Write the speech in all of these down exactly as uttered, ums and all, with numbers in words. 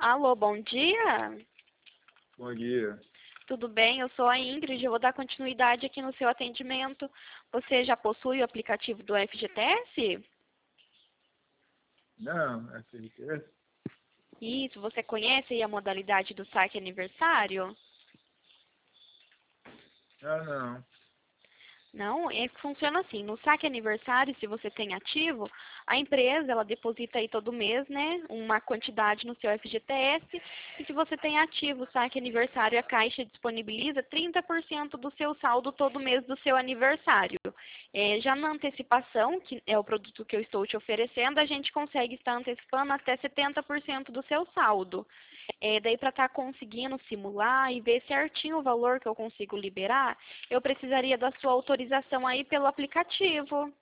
Alô, bom dia. Bom dia. Tudo bem? Eu sou a Ingrid. Eu vou dar continuidade aqui no seu atendimento. Você já possui o aplicativo do F G T S? Não, F G T S? Isso. Você conhece aí a modalidade do saque aniversário? Ah, não. Não, é que funciona assim. No saque aniversário, se você tem ativo, a empresa ela deposita aí todo mês, né, uma quantidade no seu F G T S. E se você tem ativo o saque aniversário, a Caixa disponibiliza trinta por cento do seu saldo todo mês do seu aniversário. É, já na antecipação, que é o produto que eu estou te oferecendo, a gente consegue estar antecipando até setenta por cento do seu saldo. É, daí para estar conseguindo simular e ver certinho o valor que eu consigo liberar, eu precisaria da sua autorização aí pelo aplicativo.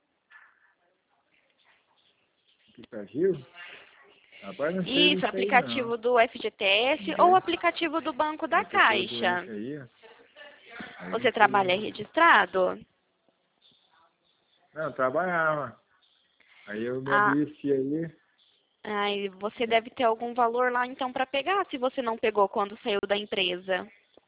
Aplicativo? Rapaz, não sei Isso, disso aí, não. aplicativo do F G T S ou Entendeu? aplicativo do Banco da Aí se for Caixa. doente aí, aí não Você sei trabalha não. registrado? Não, eu trabalhava. Aí eu me Ah, adoeci aí. ai, você deve ter algum valor lá então para pegar, se você não pegou quando saiu da empresa.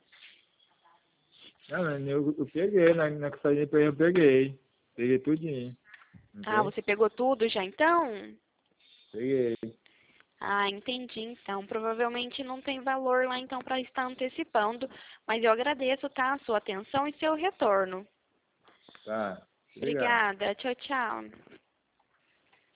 Não, eu, eu peguei, na, na saída eu peguei. Peguei tudinho. Não Ah, tem? você pegou tudo já então? Peguei. Ah, entendi. Então, provavelmente não tem valor lá então para estar antecipando, mas eu agradeço, tá, a sua atenção e seu retorno. Tá. Obrigado. Obrigada. Tchau, tchau.